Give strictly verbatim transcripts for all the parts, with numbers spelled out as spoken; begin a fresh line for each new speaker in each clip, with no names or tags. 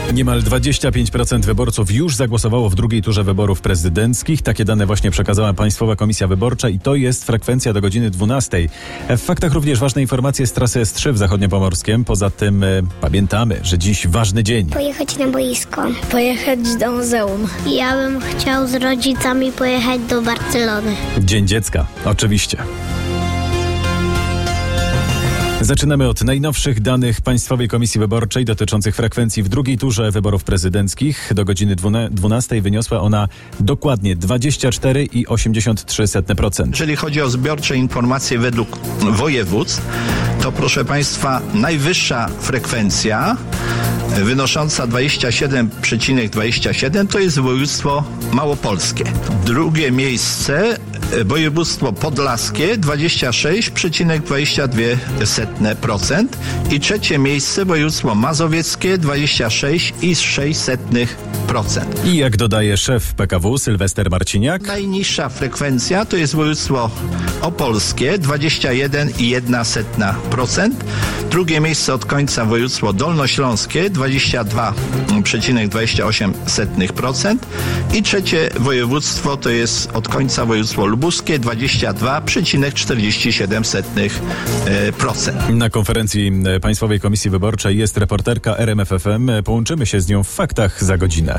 Niemal dwadzieścia pięć procent wyborców już zagłosowało w drugiej turze wyborów prezydenckich. Takie dane właśnie przekazała Państwowa Komisja Wyborcza i to jest frekwencja do godziny dwunastej. W faktach również ważne informacje z trasy S trzy w Zachodniopomorskiem. Poza tym e, pamiętamy, że dziś ważny dzień.
Pojechać na boisko.
Pojechać do muzeum.
Ja bym chciał z rodzicami pojechać do Barcelony.
Dzień Dziecka, oczywiście. Zaczynamy od najnowszych danych Państwowej Komisji Wyborczej dotyczących frekwencji w drugiej turze wyborów prezydenckich. Do godziny dwunastej wyniosła ona dokładnie dwadzieścia cztery przecinek osiemdziesiąt trzy procent.
Jeżeli chodzi o zbiorcze informacje według województw, to proszę Państwa, najwyższa frekwencja wynosząca dwadzieścia siedem przecinek dwadzieścia siedem to jest województwo małopolskie. Drugie miejsce województwo podlaskie dwadzieścia sześć przecinek dwadzieścia dwa procent i trzecie miejsce województwo mazowieckie dwadzieścia sześć przecinek sześć procent.
I jak dodaje szef P K W Sylwester Marciniak,
najniższa frekwencja to jest województwo opolskie dwadzieścia jeden przecinek jeden procent. Drugie miejsce od końca województwo dolnośląskie dwadzieścia dwa przecinek dwadzieścia osiem procent i trzecie województwo to jest od końca województwo lubuskie dwadzieścia dwa przecinek czterdzieści siedem procent.
Na konferencji Państwowej Komisji Wyborczej jest reporterka R M F F M. Połączymy się z nią w faktach za godzinę.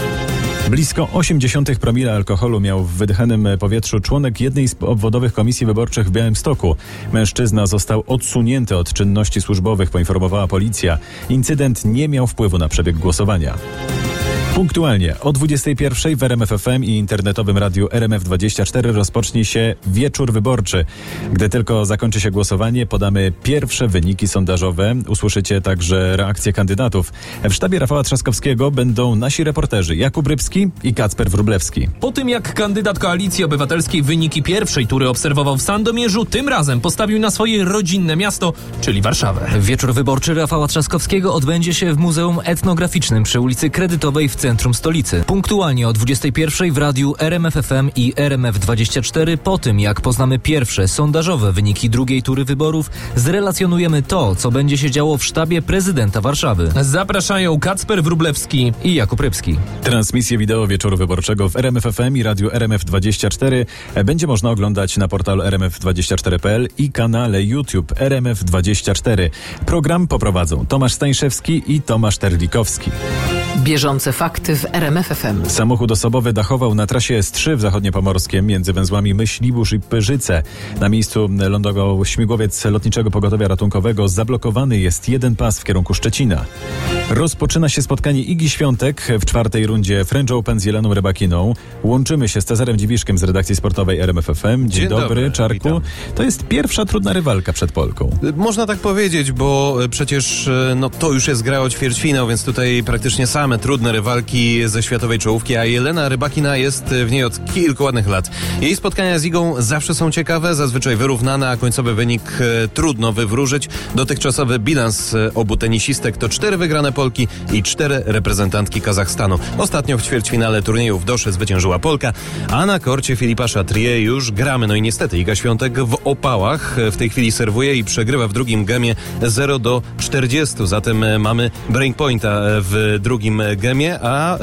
Blisko osiemdziesiąt promila alkoholu miał w wydychanym powietrzu członek jednej z obwodowych komisji wyborczych w Białymstoku. Mężczyzna został odsunięty od czynności służbowych, poinformowała policja. Incydent nie miał wpływu na przebieg głosowania. Punktualnie o dwudziestej pierwszej w R M F F M i internetowym radiu R M F dwadzieścia cztery rozpocznie się wieczór wyborczy. Gdy tylko zakończy się głosowanie, podamy pierwsze wyniki sondażowe. Usłyszycie także reakcje kandydatów. W sztabie Rafała Trzaskowskiego będą nasi reporterzy Jakub Rybski i Kacper Wróblewski.
Po tym jak kandydat Koalicji Obywatelskiej wyniki pierwszej tury obserwował w Sandomierzu, tym razem postawił na swoje rodzinne miasto, czyli Warszawę.
Wieczór wyborczy Rafała Trzaskowskiego odbędzie się w Muzeum Etnograficznym przy ulicy Kredytowej w centrum stolicy. Punktualnie o dwudziestej pierwszej w radiu R M F F M i R M F dwadzieścia cztery po tym jak poznamy pierwsze sondażowe wyniki drugiej tury wyborów, zrelacjonujemy to, co będzie się działo w sztabie prezydenta Warszawy.
Zapraszają Kacper Wróblewski
i Jakub Rybski.
Transmisję wideo wieczoru wyborczego w R M F F M i radiu R M F dwadzieścia cztery będzie można oglądać na portalu R M F dwadzieścia cztery kropka P L i kanale YouTube R M F dwadzieścia cztery. Program poprowadzą Tomasz Stańszewski i Tomasz Terlikowski.
Bieżące fakty w R M F F M.
Samochód osobowy dachował na trasie S trzy w Zachodniopomorskiem między węzłami Myśliwóż i Pyrzyce. Na miejscu lądował śmigłowiec Lotniczego Pogotowia Ratunkowego. Zablokowany jest jeden pas w kierunku Szczecina. Rozpoczyna się spotkanie Igi Świątek w czwartej rundzie French Open z Jeleną Rybakiną. Łączymy się z Cezarem Dziwiszkiem z redakcji sportowej R M F F M. Dzień, Dzień dobry, dobry, Czarku. Witam. To jest pierwsza trudna rywalka przed Polką.
Można tak powiedzieć, bo przecież no, to już jest gra o ćwierćfinał, więc tutaj praktycznie same trudne rywalki ze światowej czołówki, a Jelena Rybakina jest w niej od kilku ładnych lat. Jej spotkania z Igą zawsze są ciekawe, zazwyczaj wyrównane, a końcowy wynik e, trudno wywróżyć. Dotychczasowy bilans e, obu tenisistek to cztery wygrane Polki i cztery reprezentantki Kazachstanu. Ostatnio w ćwierćfinale turnieju w Dosze zwyciężyła Polka, a na korcie Filipa Chatrier już gramy. No i niestety Iga Świątek w opałach w tej chwili serwuje i przegrywa w drugim gemie zero do czterdziestu. Zatem e, mamy breakpointa w drugim gemie, a e,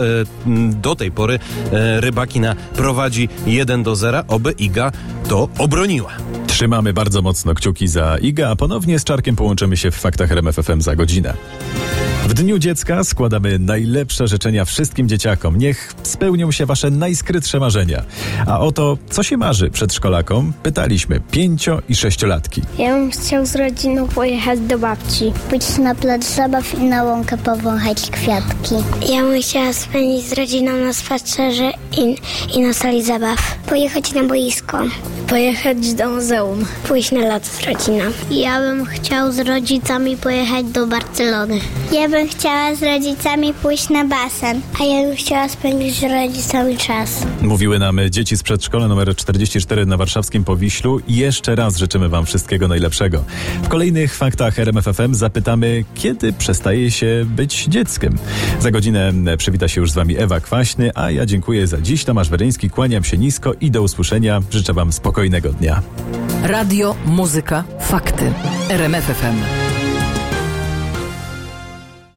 do tej pory e, Rybakina prowadzi jeden do zera. Oby Iga to obroniła.
Trzymamy bardzo mocno kciuki za Iga, a ponownie z Czarkiem połączymy się w faktach R M F F M za godzinę. W Dniu Dziecka składamy najlepsze życzenia wszystkim dzieciakom. Niech spełnią się wasze najskrytsze marzenia. A o to, co się marzy przedszkolakom, pytaliśmy pięcio- i sześciolatki.
Ja bym chciał z rodziną pojechać do babci.
Pójść na plac zabaw i na łąkę powąchać kwiatki.
Ja bym chciała spędzić z rodziną na spacerze i, i na sali zabaw. Pojechać na boisko.
Pojechać do muzeum.
Pójść na lato z rodziną.
Ja bym chciał z rodzicami pojechać do Barcelony. Ja bym chciała z rodzicami pójść na basen. A ja bym chciała spędzić z rodzicami czas.
Mówiły nam dzieci z przedszkola numer czterdzieści cztery na warszawskim Powiślu. Jeszcze raz życzymy wam wszystkiego najlepszego. W kolejnych faktach R M F F M zapytamy, kiedy przestaje się być dzieckiem. Za godzinę przywita się już z wami Ewa Kwaśny, a ja dziękuję za dziś. Tomasz Weryński, kłaniam się nisko i do usłyszenia. Życzę wam spokojnego dnia.
Radio, muzyka, fakty. R M F F M.